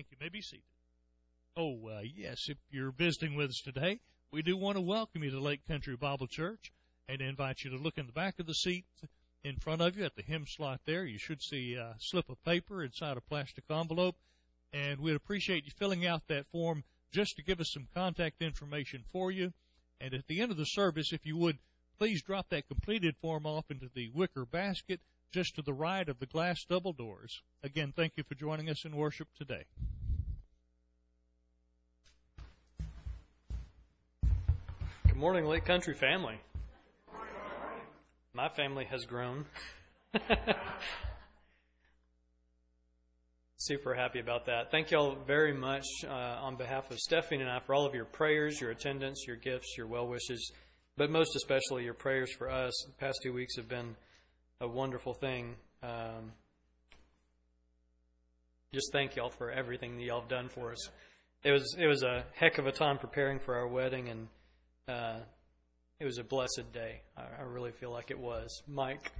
Thank you. You may be seated. Yes, if you're visiting with us today, we do want to welcome you to Lake Country Bible Church and invite you to look in the back of the seat in front of you at the hymn slot there. You should see a slip of paper inside a plastic envelope, and we'd appreciate you filling out that form just to give us some contact information for you. And at the end of the service, if you would, please drop that completed form off into the wicker basket just to the right of the glass double doors. Again, thank you for joining us in worship today. Good morning, Lake Country family. My family has grown. Super happy about that. Thank you all very much on behalf of Stephanie and I for all of your prayers, your attendance, your gifts, your well wishes, but most especially your prayers for us. The past 2 weeks have been a wonderful thing. Just thank y'all for everything that y'all have done for us. It was a heck of a time preparing for our wedding, and it was a blessed day. I really feel like it was. Mike.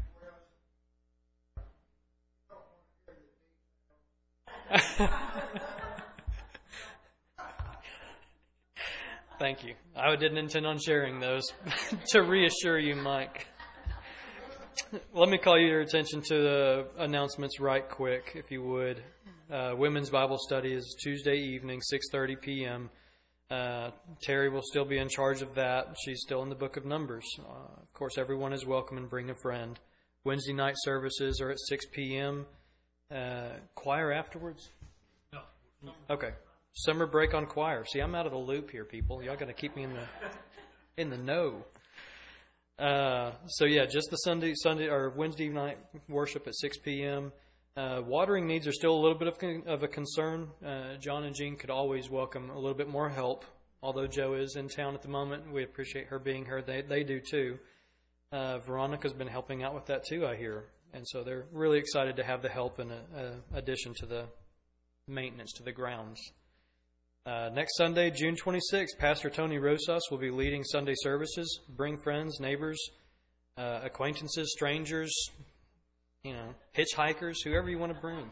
Thank you. I didn't intend on sharing those to reassure you, Mike. Let me call your attention to the announcements right quick, if you would. Women's Bible study is Tuesday evening, 6:30 p.m. Terry will still be in charge of that. She's still in the book of Numbers. Of course, everyone is welcome, and bring a friend. Wednesday night services are at 6 p.m. Choir afterwards? No. Okay. Summer break on choir. See, I'm out of the loop here, people. Y'all got to keep me in the know. Just the Sunday or Wednesday night worship at 6 p.m. Watering needs are still a little bit of a concern. John and Jean could always welcome a little bit more help. Although Joe is in town at the moment, we appreciate her being here. They do too. Veronica's been helping out with that too, I hear. And so they're really excited to have the help in addition to the maintenance to the grounds. Next Sunday, June 26th, Pastor Tony Rosas will be leading Sunday services. Bring friends, neighbors, acquaintances, strangers, hitchhikers, whoever you want to bring.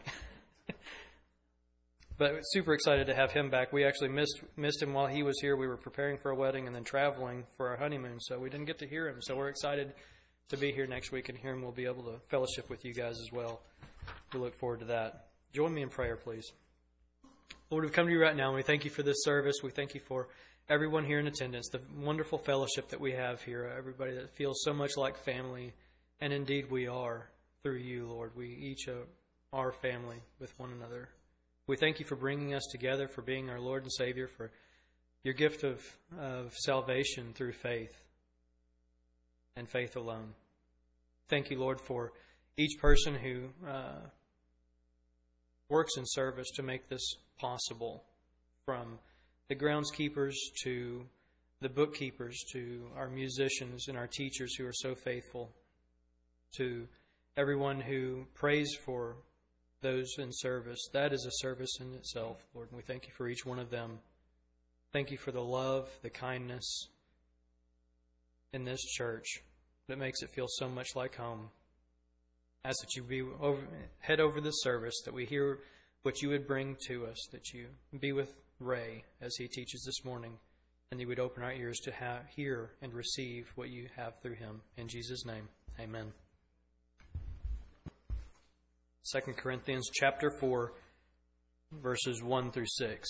But super excited to have him back. We actually missed him while he was here. We were preparing for a wedding and then traveling for our honeymoon, so we didn't get to hear him. So we're excited to be here next week and hear him. We'll be able to fellowship with you guys as well. We look forward to that. Join me in prayer, please. Lord, we've come to you right now, and we thank you for this service. We thank you for everyone here in attendance, the wonderful fellowship that we have here, everybody that feels so much like family. And indeed we are through you, Lord. We each are family with one another. We thank you for bringing us together, for being our Lord and Savior, for your gift of salvation through faith and faith alone. Thank you, Lord, for each person who works in service to make this possible, from the groundskeepers to the bookkeepers to our musicians and our teachers who are so faithful, to everyone who prays for those in service. That is a service in itself, Lord, and we thank you for each one of them. Thank you for the love, the kindness in this church that makes it feel so much like home. Ask that you head over this service, that we hear what you would bring to us, that you be with Ray as he teaches this morning, and you would open our ears to hear and receive what you have through him. In Jesus' name, amen. 2 Corinthians chapter 4, verses 1 through 6.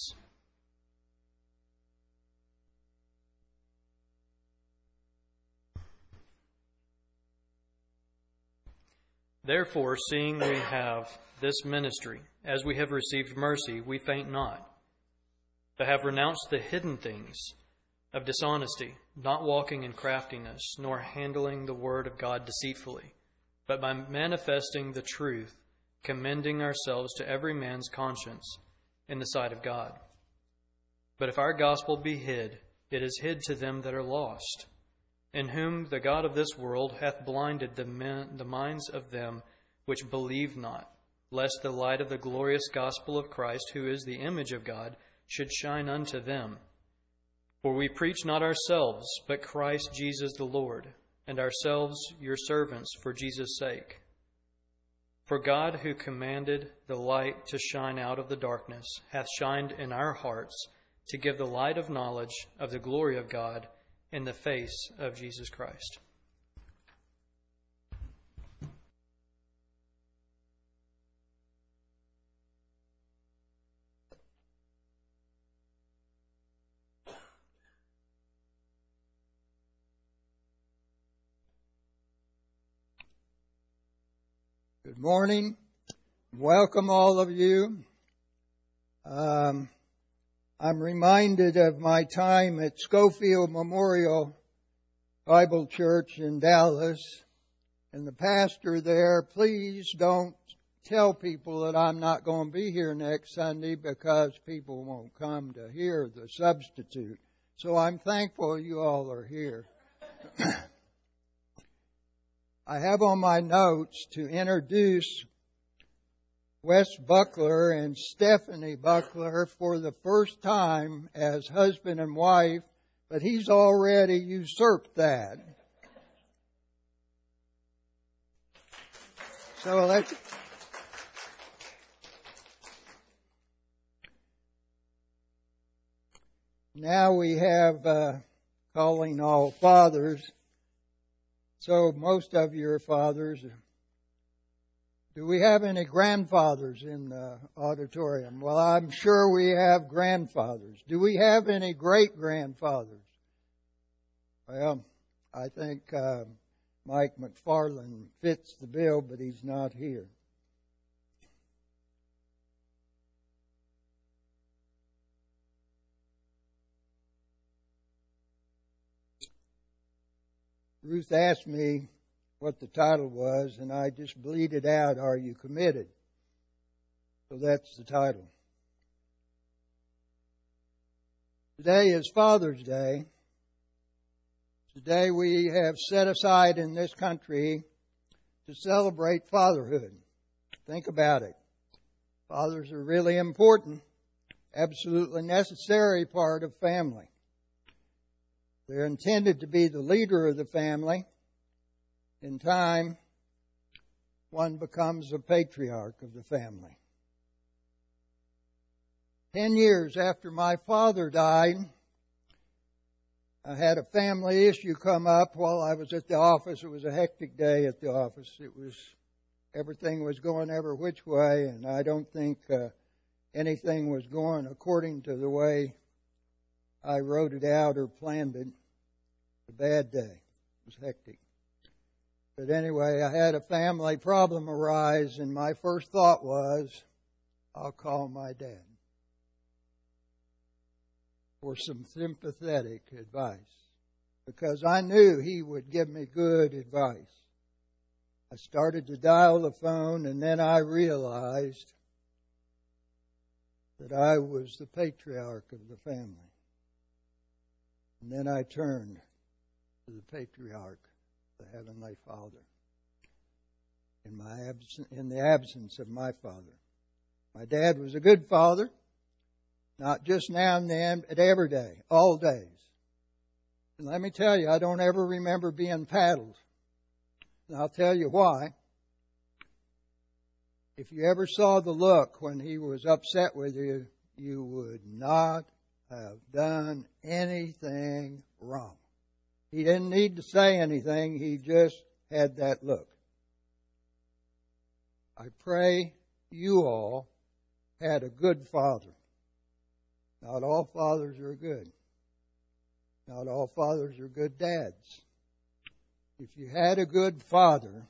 Therefore, seeing we have this ministry, as we have received mercy, we faint not, but have renounced the hidden things of dishonesty, not walking in craftiness, nor handling the word of God deceitfully, but by manifesting the truth, commending ourselves to every man's conscience in the sight of God. But if our gospel be hid, it is hid to them that are lost, in whom the God of this world hath blinded the minds of them which believe not, lest the light of the glorious gospel of Christ, who is the image of God, should shine unto them. For we preach not ourselves, but Christ Jesus the Lord, and ourselves your servants for Jesus' sake. For God, who commanded the light to shine out of the darkness, hath shined in our hearts to give the light of knowledge of the glory of God in the face of Jesus Christ. Good morning. Welcome all of you. I'm reminded of my time at Schofield Memorial Bible Church in Dallas. And the pastor there, please don't tell people that I'm not going to be here next Sunday because people won't come to hear the substitute. So I'm thankful you all are here. I have on my notes to introduce Wes Buckler and Stephanie Buckler for the first time as husband and wife, but he's already usurped that. So let's... Now we have calling all fathers. So most of you are fathers. Do we have any grandfathers in the auditorium? Well, I'm sure we have grandfathers. Do we have any great-grandfathers? Well, I think Mike McFarland fits the bill, but he's not here. Ruth asked me what the title was, and I just bleated out, "Are you committed?" So that's the title. Today is Father's Day. Today we have set aside in this country to celebrate fatherhood. Think about it. Fathers are really important, absolutely necessary part of family. They're intended to be the leader of the family. In time, one becomes a patriarch of the family. 10 years after my father died, I had a family issue come up while I was at the office. It was a hectic day at the office. Everything was going every which way, and I don't think anything was going according to the way I wrote it out or planned it. A bad day. It was hectic. But anyway, I had a family problem arise, and my first thought was, I'll call my dad for some sympathetic advice, because I knew he would give me good advice. I started to dial the phone, and then I realized that I was the patriarch of the family. And then I turned to the patriarch, the Heavenly Father, in the absence of my father. My dad was a good father, not just now and then, but every day, all days. And let me tell you, I don't ever remember being paddled. And I'll tell you why. If you ever saw the look when he was upset with you, you would not have done anything wrong. He didn't need to say anything. He just had that look. I pray you all had a good father. Not all fathers are good. Not all fathers are good dads. If you had a good father,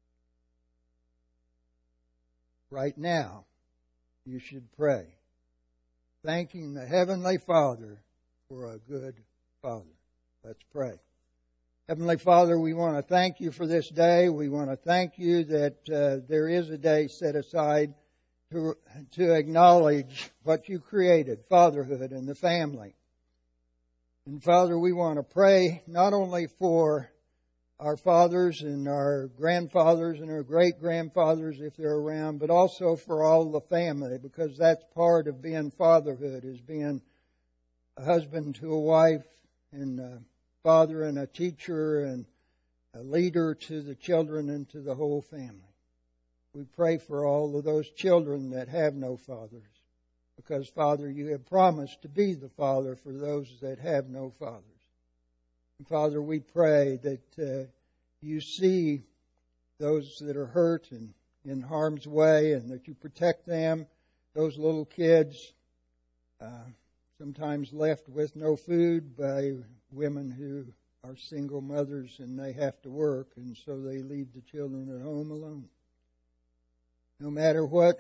right now, you should pray, thanking the Heavenly Father for a good father. Let's pray. Heavenly Father, we want to thank you for this day. We want to thank you that there is a day set aside to acknowledge what you created, fatherhood and the family. And Father, we want to pray not only for our fathers and our grandfathers and our great-grandfathers if they're around, but also for all the family, because that's part of being fatherhood, is being a husband to a wife and a father and a teacher and a leader to the children and to the whole family. We pray for all of those children that have no fathers. Because, Father, you have promised to be the Father for those that have no fathers. And Father, we pray that you see those that are hurt and in harm's way, and that you protect them, those little kids, sometimes left with no food by women who are single mothers and they have to work, and so they leave the children at home alone. No matter what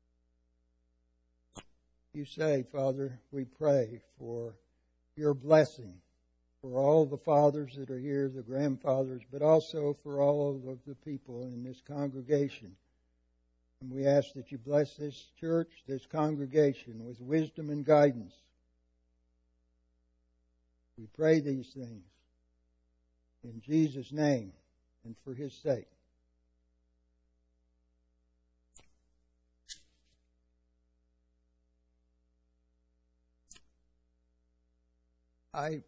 you say, Father, we pray for your blessing for all the fathers that are here, the grandfathers, but also for all of the people in this congregation. And we ask that you bless this church, this congregation, with wisdom and guidance. We pray these things in Jesus' name and for His sake. I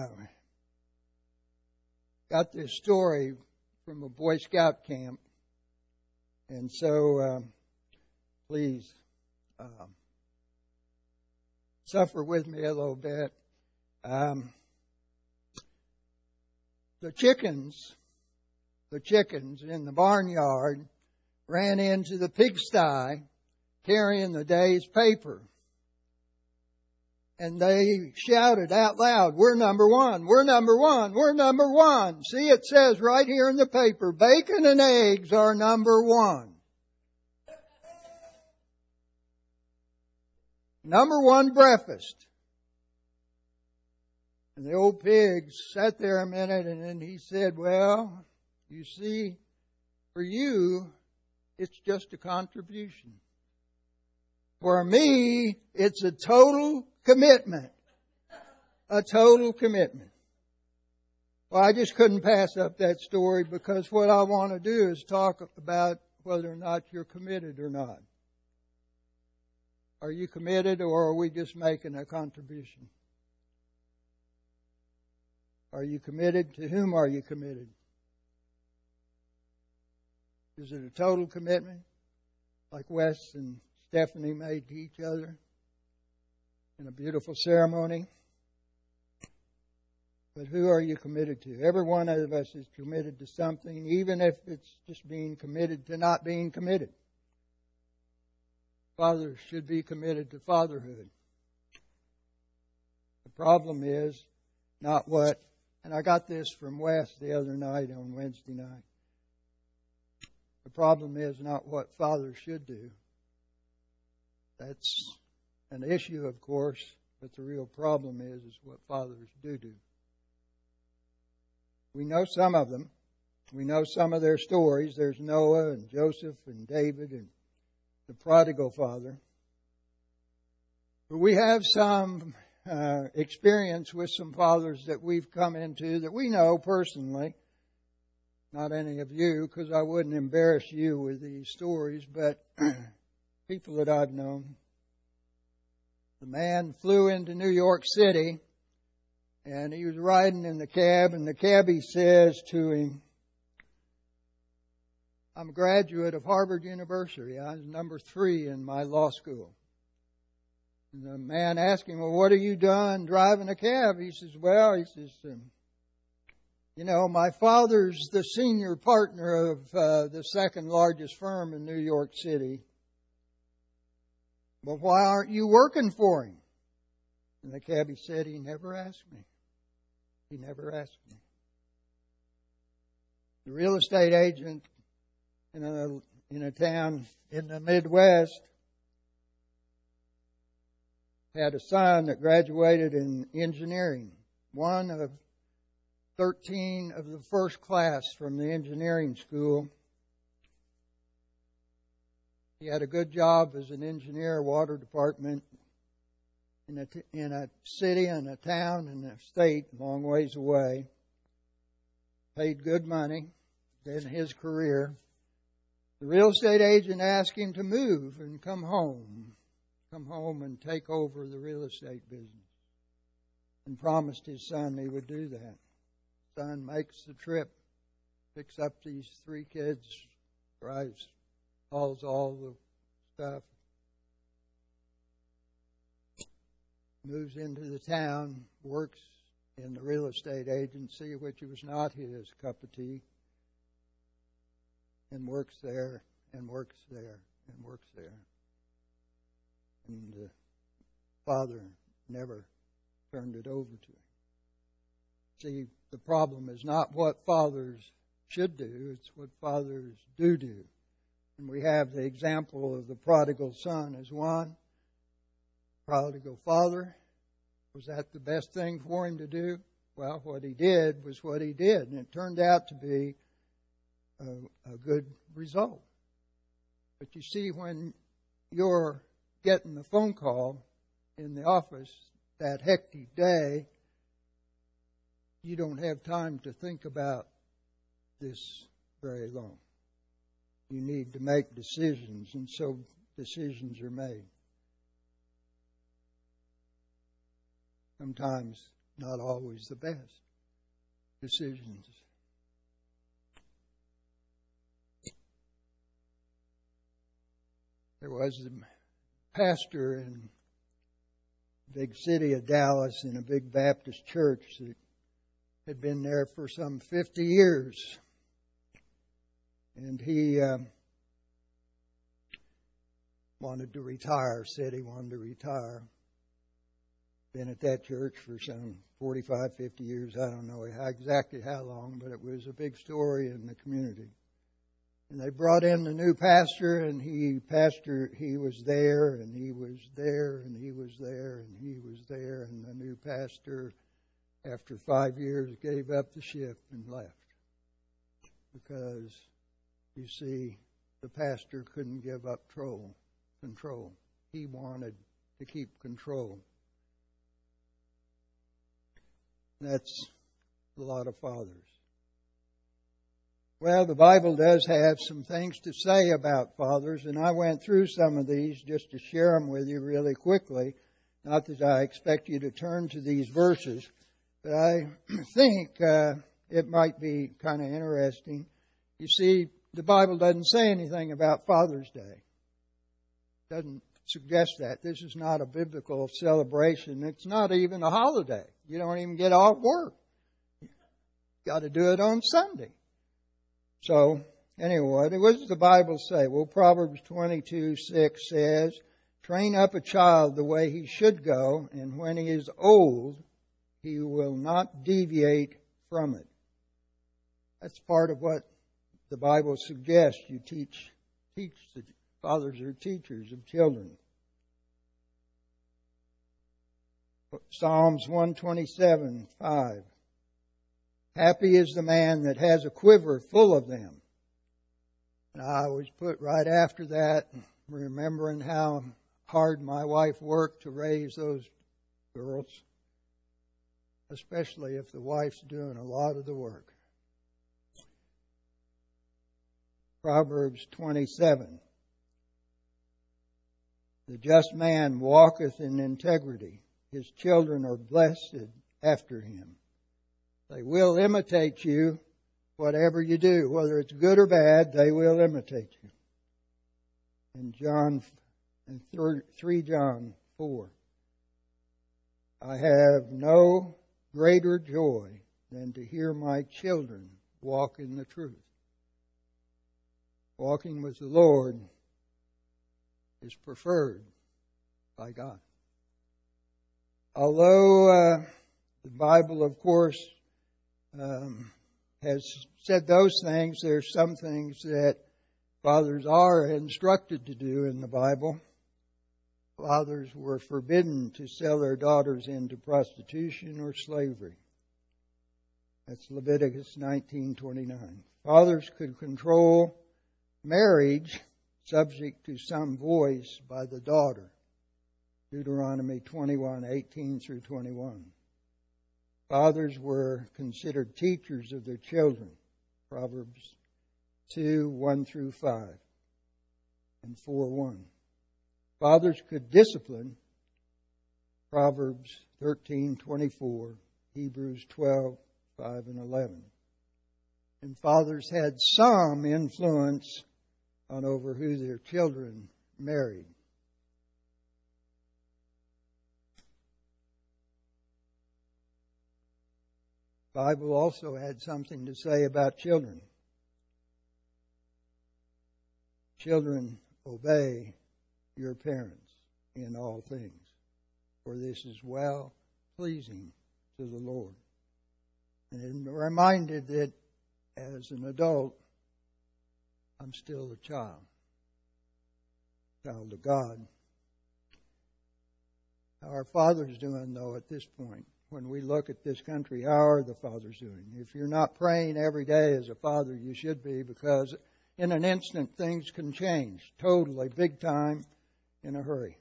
got this story from a Boy Scout camp, and so please suffer with me a little bit. The chickens in the barnyard ran into the pigsty carrying the day's paper. And they shouted out loud, "We're number one, we're number one, we're number one." See, it says right here in the paper, bacon and eggs are number one. Number one breakfast. And the old pig sat there a minute and then he said, "Well, you see, for you, it's just a contribution. For me, it's a total commitment. A total commitment." Well, I just couldn't pass up that story because what I want to do is talk about whether or not you're committed or not. Are you committed, or are we just making a contribution? Are you committed? To whom are you committed? Is it a total commitment, like Wes and Stephanie made to each other in a beautiful ceremony? But who are you committed to? Every one of us is committed to something, even if it's just being committed to not being committed. Fathers should be committed to fatherhood. The problem is not what, and I got this from Wes the other night on Wednesday night. The problem is not what fathers should do. That's an issue, of course, but the real problem is what fathers do. We know some of them. We know some of their stories. There's Noah and Joseph and David and the prodigal father. But we have some experience with some fathers that we've come into that we know personally. Not any of you, because I wouldn't embarrass you with these stories, but people that I've known. The man flew into New York City, and he was riding in the cab, and the cabbie says to him, "I'm a graduate of Harvard University. I was number 3 in my law school." And the man asked him, "Well, what have you done driving a cab?" He says, "You know, my father's the senior partner of the second largest firm in New York City. But why aren't you working for him?" And the cabbie said, "He never asked me. He never asked me." The real estate agent in a town in the Midwest had a son that graduated in engineering, one of 13 of the first class from the engineering school. He had a good job as an engineer, water department, in a city and a town and a state a long ways away. Paid good money in his career. The real estate agent asked him to move and come home and take over the real estate business, and promised his son he would do that. Son makes the trip, picks up these 3 kids, drives hauls all the stuff, moves into the town, works in the real estate agency, which was not his cup of tea, and works there, and works there, and works there. And the father never turned it over to him. See, the problem is not what fathers should do, it's what fathers do. And we have the example of the prodigal son as one. Prodigal father, was that the best thing for him to do? Well, what he did was what he did, and it turned out to be a good result. But you see, when you're getting a phone call in the office that hectic day, you don't have time to think about this very long. You need to make decisions, and so decisions are made. Sometimes not always the best decisions. There was a pastor in the big city of Dallas in a big Baptist church that had been there for some 50 years. And he wanted to retire, said he wanted to retire. Been at that church for some 45, 50 years. I don't know exactly how long, but it was a big story in the community. And they brought in the new pastor, and he was there, and he was there, and he was there, and he was there, and the new pastor, after 5 years, gave up the ship and left. Because, you see, the pastor couldn't give up control. He wanted to keep control. That's a lot of fathers. Well, the Bible does have some things to say about fathers, and I went through some of these just to share them with you really quickly. Not that I expect you to turn to these verses, but I think it might be kind of interesting. You see, the Bible doesn't say anything about Father's Day. It doesn't suggest that. This is not a biblical celebration. It's not even a holiday. You don't even get off work. You've got to do it on Sunday. So, anyway, what does the Bible say? Well, Proverbs 22:6 says, "Train up a child the way he should go, and when he is old, he will not deviate from it." That's part of what the Bible suggests. You teach the fathers are teachers of children. Psalms 127:5. "Happy is the man that has a quiver full of them." And I always put right after that, remembering how hard my wife worked to raise those girls, especially if the wife's doing a lot of the work. Proverbs 27. "The just man walketh in integrity. His children are blessed after him." They will imitate you, whatever you do. Whether it's good or bad, they will imitate you. In 3 John 4. "I have no greater joy than to hear my children walk in the truth." Walking with the Lord is preferred by God. Although the Bible, of course, has said those things, there's some things that fathers are instructed to do in the Bible. Fathers were forbidden to sell their daughters into prostitution or slavery. That's Leviticus 19:29. Fathers could control marriage subject to some voice by the daughter. Deuteronomy 21:18-21. Fathers were considered teachers of their children. Proverbs 2:1-5 and 4:1. Fathers could discipline. Proverbs 13:24, Hebrews 12:5-11. And fathers had some influence on over who their children married. The Bible also had something to say about children. Children, obey your parents in all things, for this is well pleasing to the Lord. And I'm reminded that as an adult, I'm still a child of God. How are fathers doing, though, at this point? When we look at this country, how are the fathers doing? If you're not praying every day as a father, you should be, because in an instant things can change totally, big time, in a hurry.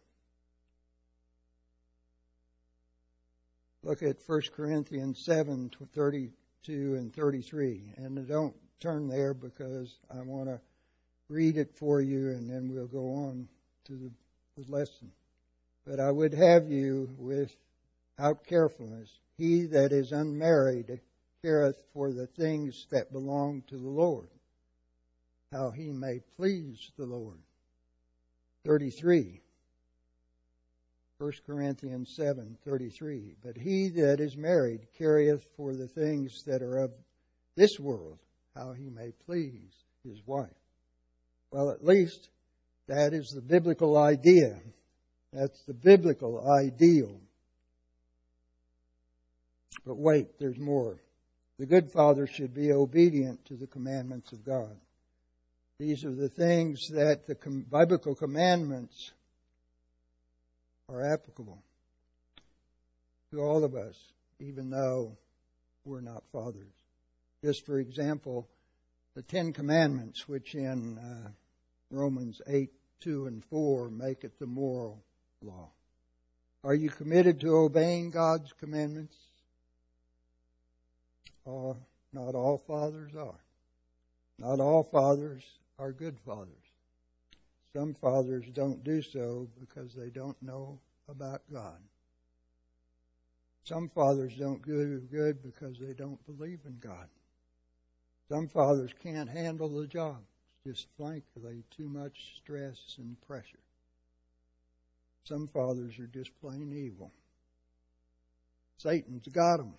Look at 1 Corinthians 7:32 and 33. And don't turn there because I want to read it for you and then we'll go on to the lesson. But I would have you without carefulness. He that is unmarried careth for the things that belong to the Lord, how he may please the Lord. 33. 1 Corinthians 7:33. But he that is married careth for the things that are of this world, how he may please his wife. Well, at least that is the biblical idea. That's the biblical ideal. But wait, there's more. The good father should be obedient to the commandments of God. These are the things that the biblical commandments are applicable to all of us, even though we're not fathers. Just for example, the Ten Commandments, which in Romans 8:2 and 4 make it the moral law. Are you committed to obeying God's commandments? Not all fathers are. Not all fathers are good fathers. Some fathers don't do so because they don't know about God. Some fathers don't do good because they don't believe in God. Some fathers can't handle the job. It's just frankly too much stress and pressure. Some fathers are just plain evil. Satan's got them.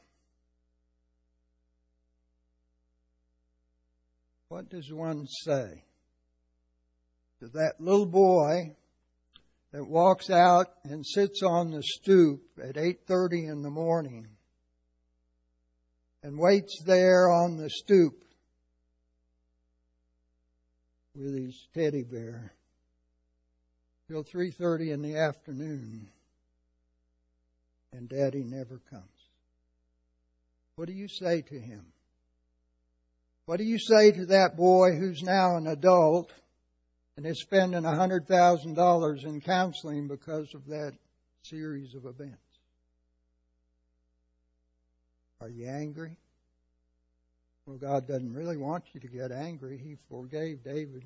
What does one say to that little boy that walks out and sits on the stoop at 8:30 in the morning and waits there on the stoop with his teddy bear till 3:30 in the afternoon, and Daddy never comes? What do you say to him? What do you say to that boy who's now an adult and is spending $100,000 in counseling because of that series of events? Are you angry? Well, God doesn't really want you to get angry. He forgave David.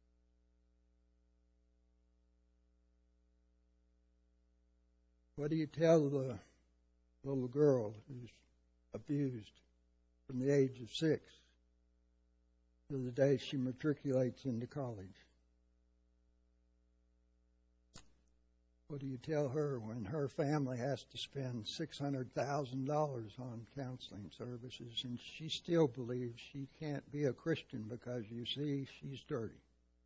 What do you tell the little girl who's abused from the age of 6 to the day she matriculates into college? What do you tell her when her family has to spend $600,000 on counseling services and she still believes she can't be a Christian because, you see, she's dirty?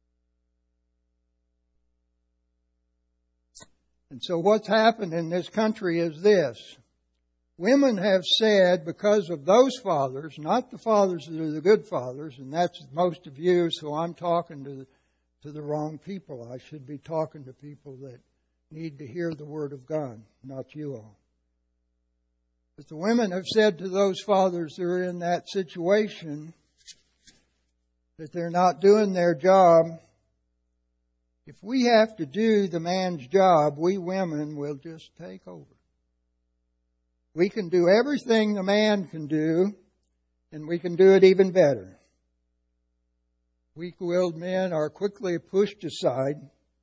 And so what's happened in this country is this. Women have said, because of those fathers, not the fathers that are the good fathers, and that's most of you, so I'm talking to the wrong people. I should be talking to people that need to hear the Word of God, not you all. But the women have said to those fathers that are in that situation that they're not doing their job. If we have to do the man's job, we women will just take over. We can do everything the man can do, and we can do it even better. Weak-willed men are quickly pushed aside,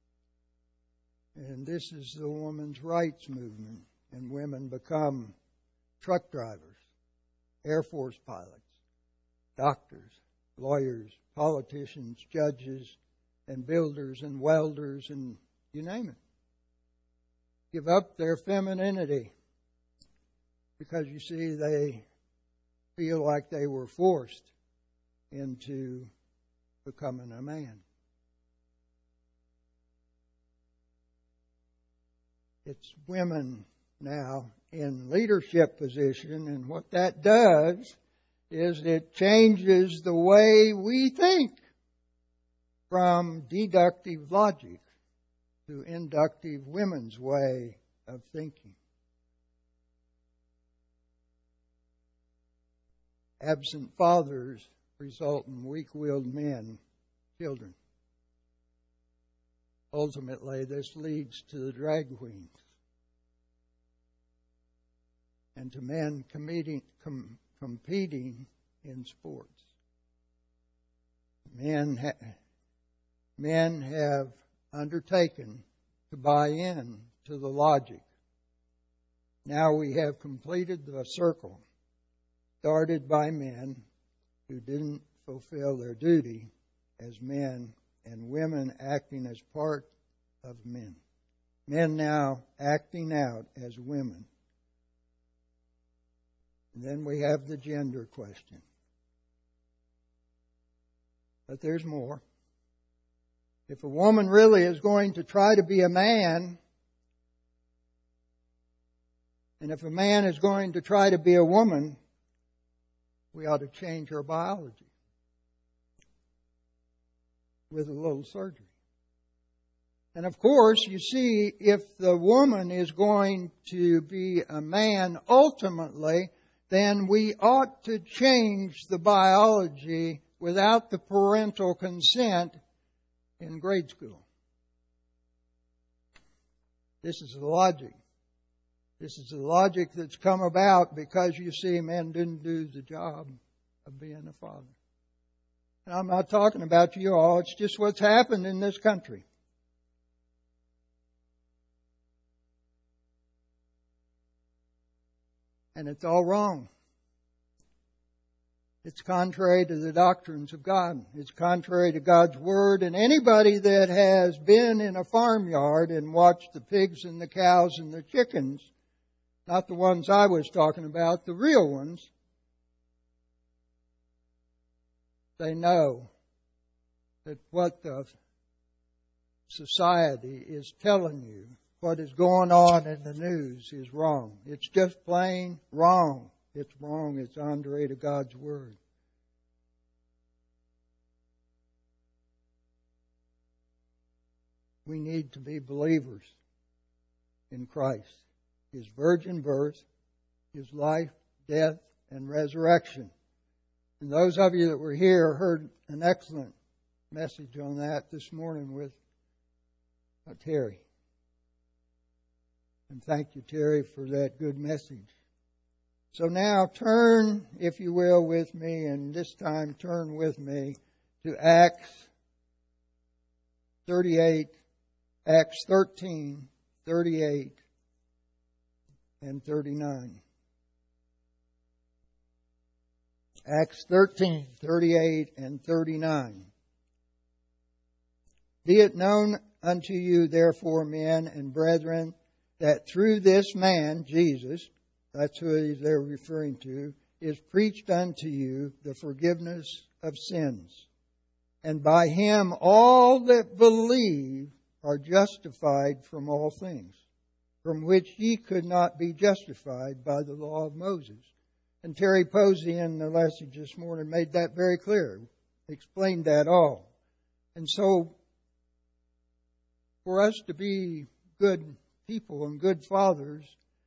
and this is the women's rights movement, and women become truck drivers, Air Force pilots, doctors, lawyers, politicians, judges, and builders and welders and you name it. Give up their femininity because, you see, they feel like they were forced into becoming a man. It's women now in leadership position, and what that does is it changes the way we think from deductive logic to inductive women's way of thinking. Absent fathers result in weak-willed men, children. Ultimately, this leads to the drag queens and to men competing in sports. Men have undertaken to buy in to the logic. Now we have completed the circle started by men who didn't fulfill their duty as men, and women acting as part of men. Men now acting out as women. And then we have the gender question. But there's more. If a woman really is going to try to be a man, and if a man is going to try to be a woman, we ought to change our biology with a little surgery. And of course, you see, if the woman is going to be a man ultimately, then we ought to change the biology without the parental consent in grade school. This is the logic. This is the logic that's come about because, you see, men didn't do the job of being a father. And I'm not talking about you all. It's just what's happened in this country. And it's all wrong. It's contrary to the doctrines of God. It's contrary to God's Word. And anybody that has been in a farmyard and watched the pigs and the cows and the chickens, not the ones I was talking about, the real ones, they know that what the society is telling you, what is going on in the news, is wrong. It's just plain wrong. It's wrong. It's contrary to God's Word. We need to be believers in Christ. His virgin birth, His life, death, and resurrection. And those of you that were here heard an excellent message on that this morning with Terry. And thank you, Terry, for that good message. So now turn, if you will, with me, and this time turn with me to Acts 38, Acts 13, 38, and 39. Acts 13, 38, and 39. Be it known unto you, therefore, men and brethren, that through this man, Jesus, that's who they're referring to, is preached unto you the forgiveness of sins. And by Him all that believe are justified from all things, from which ye could not be justified by the law of Moses. And Terry Posey in the message this morning made that very clear, explained that all. And so, for us to be good people and good fathers,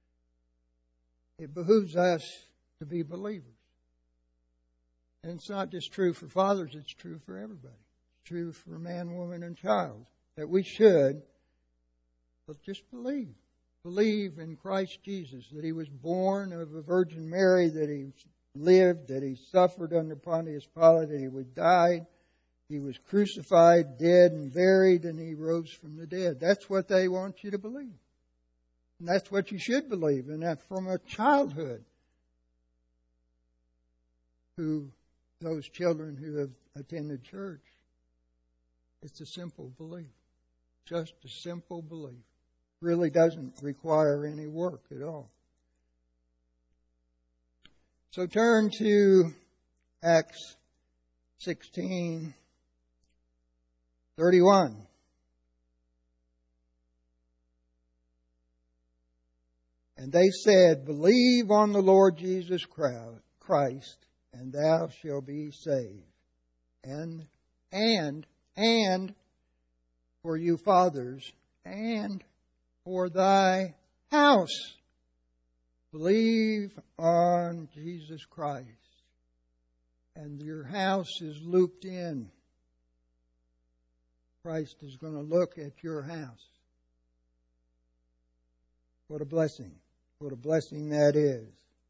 it behooves us to be believers. And it's not just true for fathers, it's true for everybody. It's true for man, woman, and child. That we should just believe. Believe in Christ Jesus, that He was born of a Virgin Mary, that He lived, that He suffered under Pontius Pilate, that He would die, He was crucified, dead, and buried, and He rose from the dead. That's what they want you to believe. And that's what you should believe, and that from a childhood. Those children who have attended church, It's a simple belief. Just a simple belief. Really doesn't require any work at all. So turn to Acts 16:31. And they said, Believe on the Lord Jesus Christ, and thou shalt be saved. And for you fathers, and for thy house, believe on Jesus Christ. And your house is looped in. Christ is going to look at your house. What a blessing. What a blessing that is.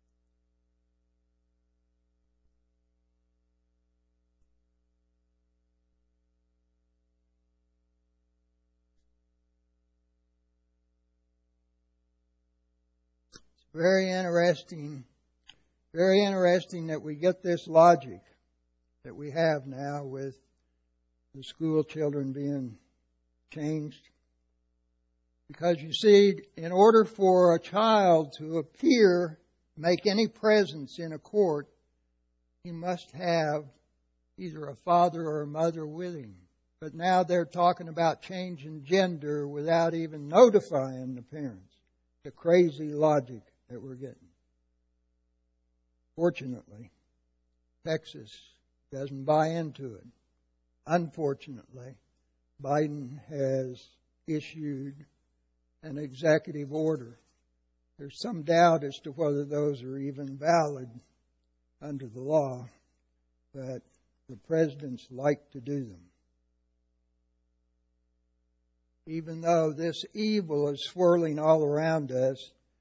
It's very interesting that we get this logic that we have now with the school children being changed. Because you see, in order for a child to appear, make any presence in a court, he must have either a father or a mother with him. But now they're talking about changing gender without even notifying the parents. The crazy logic that we're getting. Fortunately, Texas doesn't buy into it. Unfortunately, Biden has issued an executive order. There's some doubt as to whether those are even valid under the law, but the presidents like to do them. Even though this evil is swirling all around us,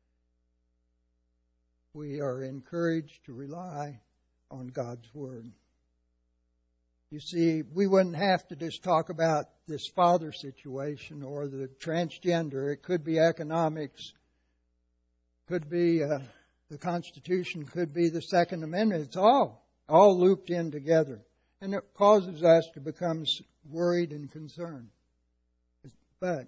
we are encouraged to rely on God's Word. You see, we wouldn't have to just talk about this father situation or the transgender. It could be economics, could be the Constitution, could be the Second Amendment. It's all looped in together. And it causes us to become worried and concerned. But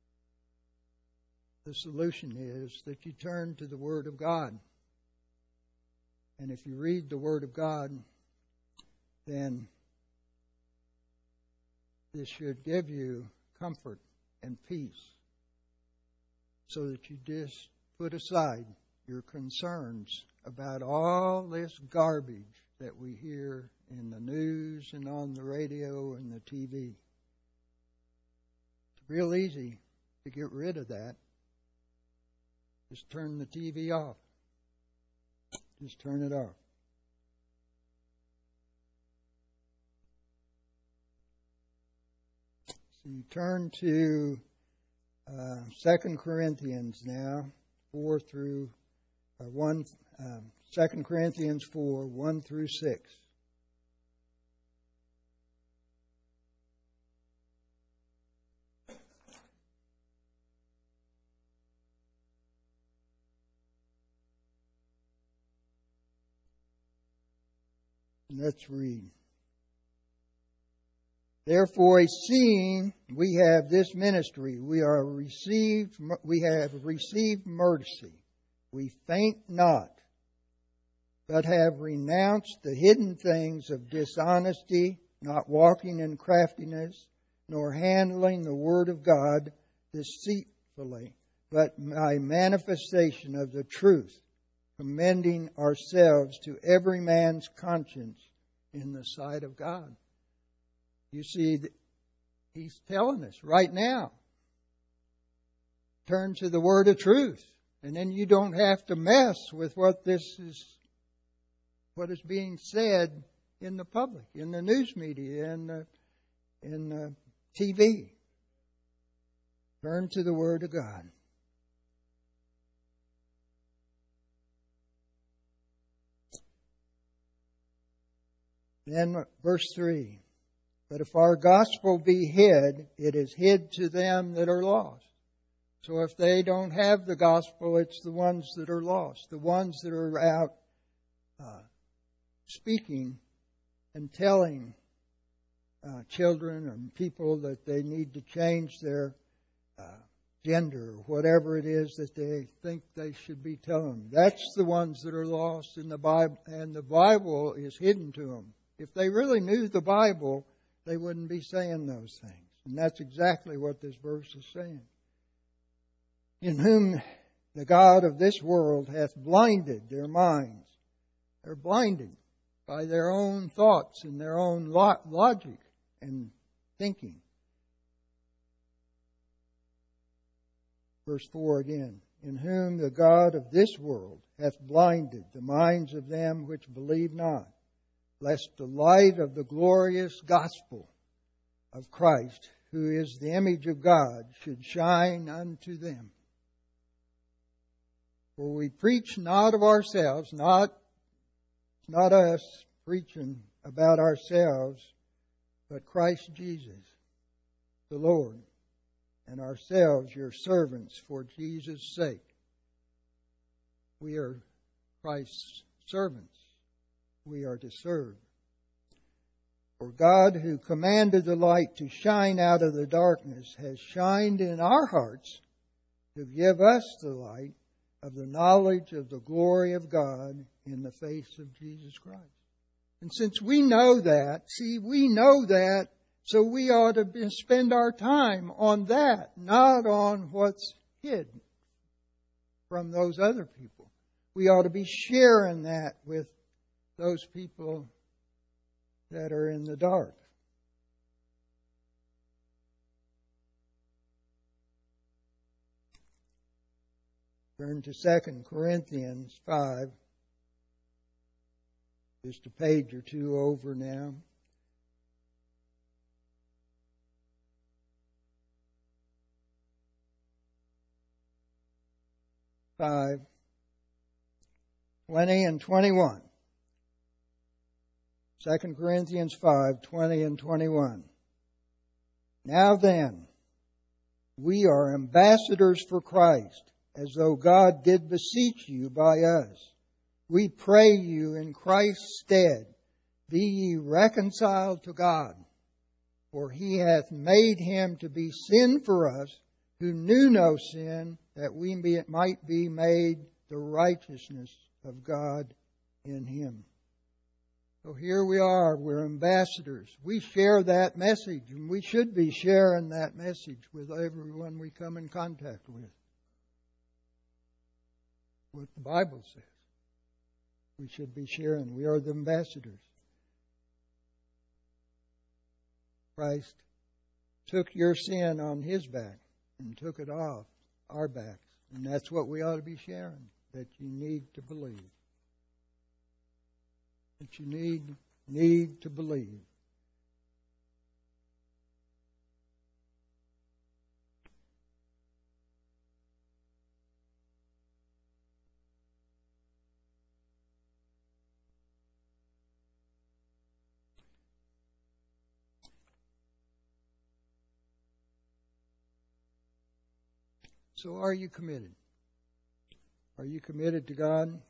the solution is that you turn to the Word of God. And if you read the Word of God, then this should give you comfort and peace so that you just put aside your concerns about all this garbage that we hear in the news and on the radio and the TV. It's real easy to get rid of that. Just turn the TV off. Just turn it off. So you turn to 2 Corinthians now, 4 through 1. 2 Corinthians 4, 1 through 6. Let's read. Therefore, seeing we have this ministry, we have received mercy. We faint not, but have renounced the hidden things of dishonesty, not walking in craftiness, nor handling the word of God deceitfully, but by manifestation of the truth, commending ourselves to every man's conscience in the sight of God. You see, He's telling us right now, turn to the word of truth. And then you don't have to mess with what is being said in the public, in the news media, in the TV. Turn to the Word of God. Then verse 3. But if our gospel be hid, it is hid to them that are lost. So if they don't have the gospel, it's the ones that are lost. The ones that are out speaking and telling children or people that they need to change their gender or whatever it is that they think they should be telling them. That's the ones that are lost in the Bible, and the Bible is hidden to them. If they really knew the Bible, they wouldn't be saying those things. And that's exactly what this verse is saying. In whom the God of this world hath blinded their minds. They're blinded by their own thoughts and their own logic and thinking. Verse 4 again. In whom the God of this world hath blinded the minds of them which believe not, lest the light of the glorious gospel of Christ, who is the image of God, should shine unto them. For we preach not of ourselves, not us preaching about ourselves, but Christ Jesus, the Lord, and ourselves your servants for Jesus' sake. We are Christ's servants. We are to serve. For God, who commanded the light to shine out of the darkness, has shined in our hearts to give us the light of the knowledge of the glory of God in the face of Jesus Christ. And since we know that, so we ought to spend our time on that, not on what's hidden from those other people. We ought to be sharing that with those people that are in the dark. Turn to 2 Corinthians 5. Just a page or two over now. Five, 20 and 21. 2 Corinthians 5, 20 and 21. Now then, we are ambassadors for Christ, as though God did beseech you by us. We pray you in Christ's stead, be ye reconciled to God. For he hath made him to be sin for us, who knew no sin, that we might be made the righteousness of God in him. So here we are, we're ambassadors. We share that message, and we should be sharing that message with everyone we come in contact with. What the Bible says. We should be sharing. We are the ambassadors. Christ took your sin on his back and took it off our backs. And that's what we ought to be sharing, that you need to believe. That you need to believe. So are you committed? Are you committed to God?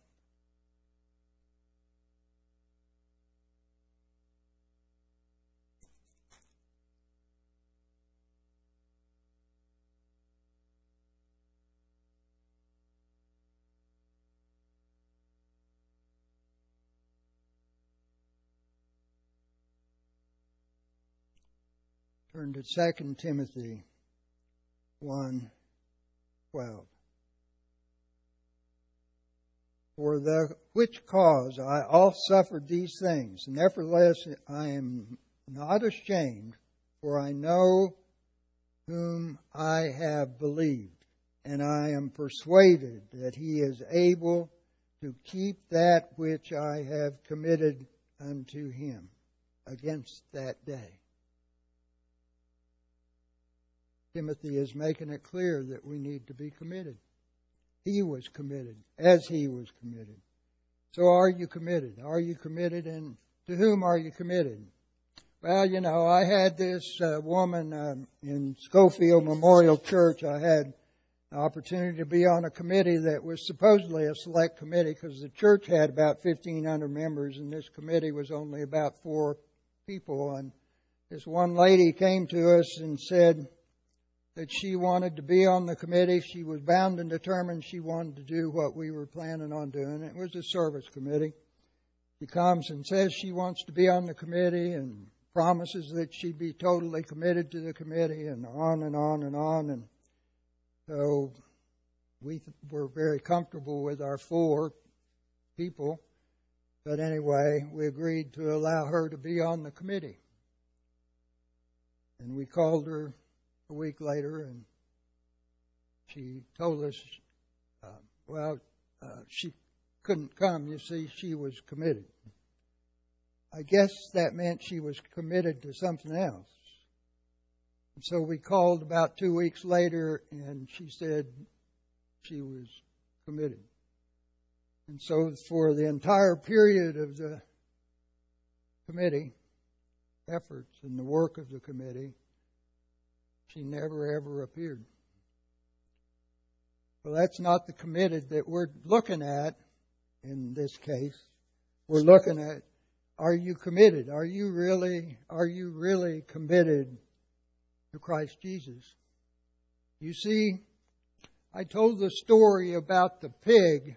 Turn to 2 Timothy 1:12. For the which cause I all suffered these things, nevertheless I am not ashamed, for I know whom I have believed, and I am persuaded that he is able to keep that which I have committed unto him against that day. Timothy is making it clear that we need to be committed. He was committed as he was committed. So are you committed? Are you committed, and to whom are you committed? Well, I had this woman in Schofield Memorial Church. I had the opportunity to be on a committee that was supposedly a select committee because the church had about 1,500 members and this committee was only about 4 people. And This one lady came to us and said that she wanted to be on the committee. She was bound and determined she wanted to do what we were planning on doing. It was a service committee. She comes and says she wants to be on the committee and promises that she'd be totally committed to the committee, and on and on and on. And so we were very comfortable with our 4 people. But anyway, we agreed to allow her to be on the committee. And we called her a week later, and she told us, she couldn't come. You see, she was committed. I guess that meant she was committed to something else. And so we called about 2 weeks later, and she said she was committed. And so for the entire period of the committee efforts and the work of the committee, she never ever appeared. Well, that's not the committed that we're looking at in this case. We're looking at, are you committed? Are you really committed to Christ Jesus? You see, I told the story about the pig.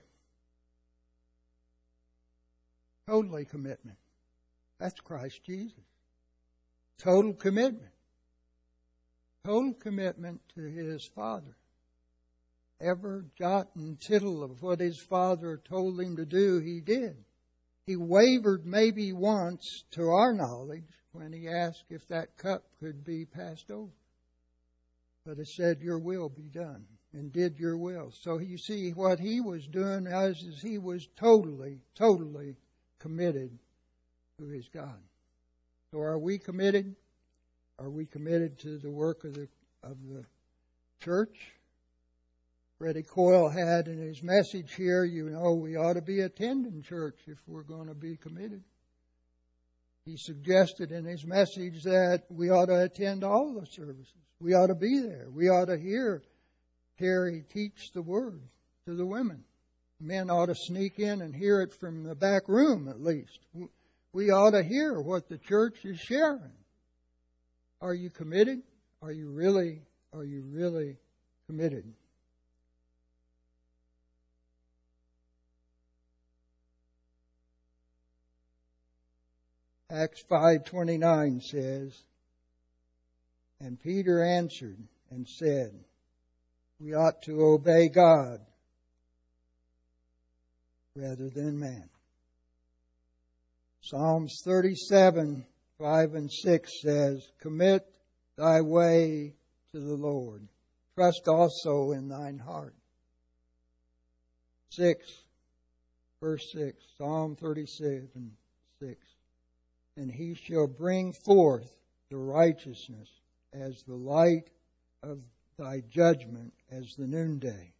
Totally commitment. That's Christ Jesus. Total commitment. Total commitment to His Father. Every jot and tittle of what His Father told Him to do, He did. He wavered maybe once, to our knowledge, when He asked if that cup could be passed over. But He said, your will be done, and did your will. So you see, what He was doing is He was totally committed to His God. So are we committed? Are we committed to the work of the church? Freddie Coyle had in his message here, we ought to be attending church if we're going to be committed. He suggested in his message that we ought to attend all the services. We ought to be there. We ought to hear Terry teach the Word to the women. Men ought to sneak in and hear it from the back room at least. We ought to hear what the church is sharing. Are you committed? Are you really committed? Acts 5:29 says, and Peter answered and said, we ought to obey God rather than man. Psalms 37:5 and 6 says, commit thy way to the Lord. Trust also in thine heart. 6, verse 6, Psalm 37:6. And he shall bring forth the righteousness as the light of thy judgment as the noonday.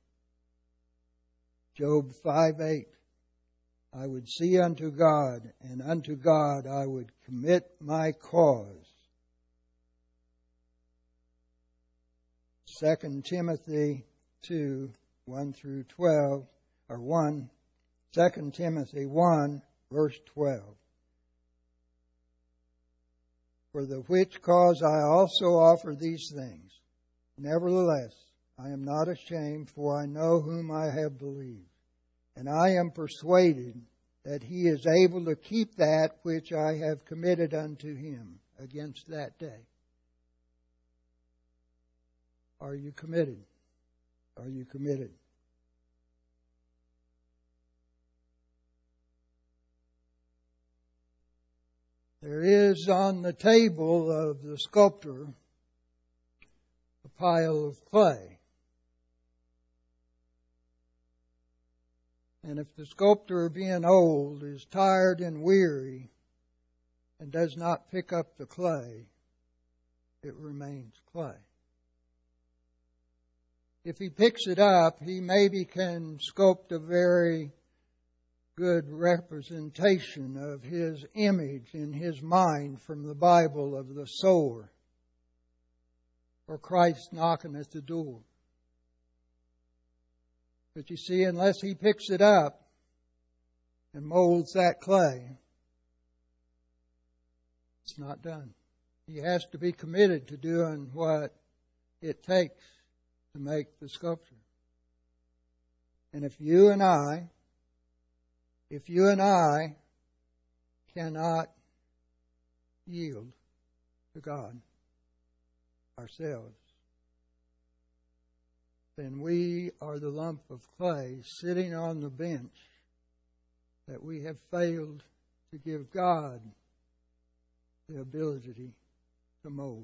Job 5:8. I would see unto God, and unto God I would commit my cause. 2 Timothy 2:1 through 12, or 1, 2 Timothy 1, verse 12. For the which cause I also offer these things. Nevertheless, I am not ashamed, for I know whom I have believed. And I am persuaded that He is able to keep that which I have committed unto Him against that day. Are you committed? Are you committed? There is on the table of the sculptor a pile of clay. And if the sculptor, being old, is tired and weary and does not pick up the clay, it remains clay. If he picks it up, he maybe can sculpt a very good representation of his image in his mind from the Bible of the sower, or Christ knocking at the door. But you see, unless he picks it up and molds that clay, it's not done. He has to be committed to doing what it takes to make the sculpture. And if you and I cannot yield to God ourselves, then we are the lump of clay sitting on the bench that we have failed to give God the ability to mold.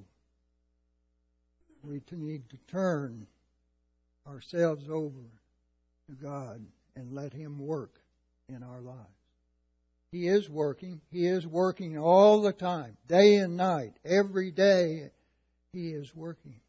We need to turn ourselves over to God and let Him work in our lives. He is working. He is working all the time, day and night. Every day He is working.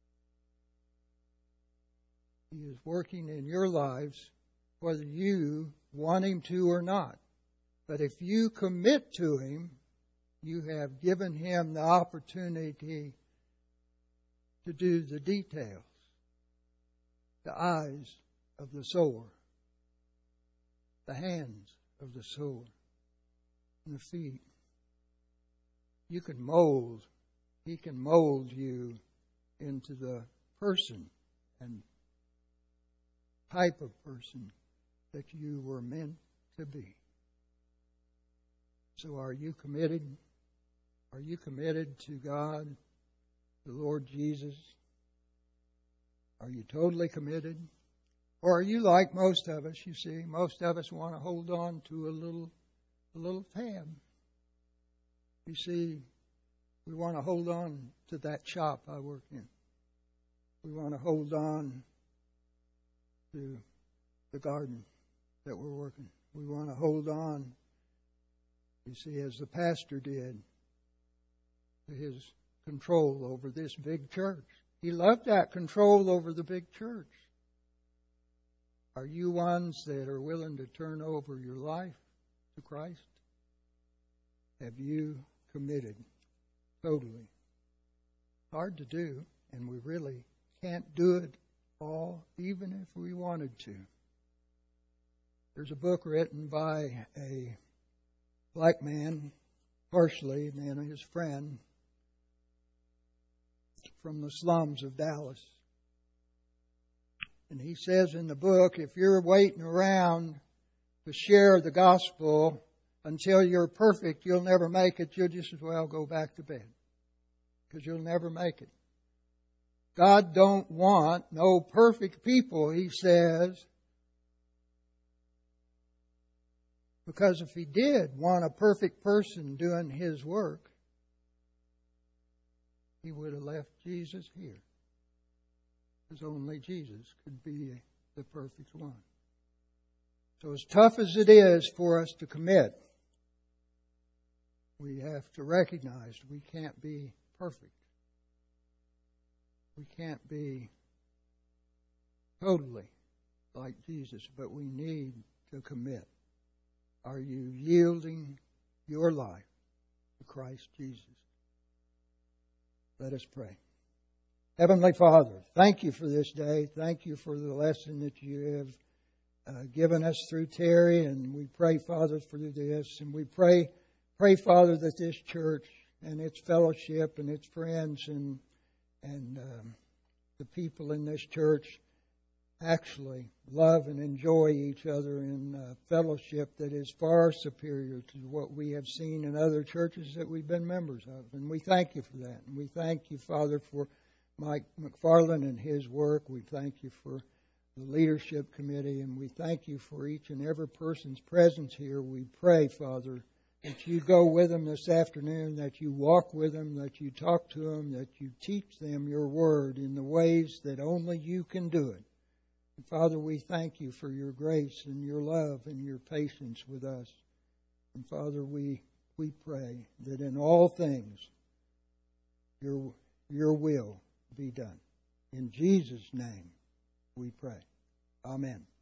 He is working in your lives whether you want Him to or not. But if you commit to Him, you have given Him the opportunity to do the details, the eyes of the sower, the hands of the sower, and the feet. You can mold. He can mold you into the person and type of person that you were meant to be. So are you committed? Are you committed to God, the Lord Jesus? Are you totally committed? Or are you like most of us? You see, most of us want to hold on to a little tab. You see, we want to hold on to that shop I work in. We want to hold on to the garden that we're working. We want to hold on, you see, as the pastor did, to his control over this big church. He loved that control over the big church. Are you ones that are willing to turn over your life to Christ? Have you committed totally? Hard to do, and we really can't do it all, even if we wanted to. There's a book written by a black man, partially, and his friend, from the slums of Dallas. And he says in the book, if you're waiting around to share the gospel until you're perfect, you'll never make it. You'll just as well go back to bed, because you'll never make it. God don't want no perfect people, He says, because if He did want a perfect person doing His work, He would have left Jesus here, because only Jesus could be the perfect one. So as tough as it is for us to commit, we have to recognize we can't be perfect. We can't be totally like Jesus, but we need to commit. Are you yielding your life to Christ Jesus? Let us pray. Heavenly Father, thank You for this day. Thank You for the lesson that You have given us through Terry, and we pray, Father, for this. And we pray, Father, that this church and its fellowship and its friends and the people in this church actually love and enjoy each other in fellowship that is far superior to what we have seen in other churches that we've been members of. And we thank You for that. And we thank You, Father, for Mike McFarland and his work. We thank You for the leadership committee, and we thank You for each and every person's presence here. We pray, Father, that You go with them this afternoon, that You walk with them, that You talk to them, that You teach them Your word in the ways that only You can do it. And Father, we thank You for Your grace and Your love and Your patience with us. And Father, we pray that in all things Your will be done. In Jesus' name we pray. Amen.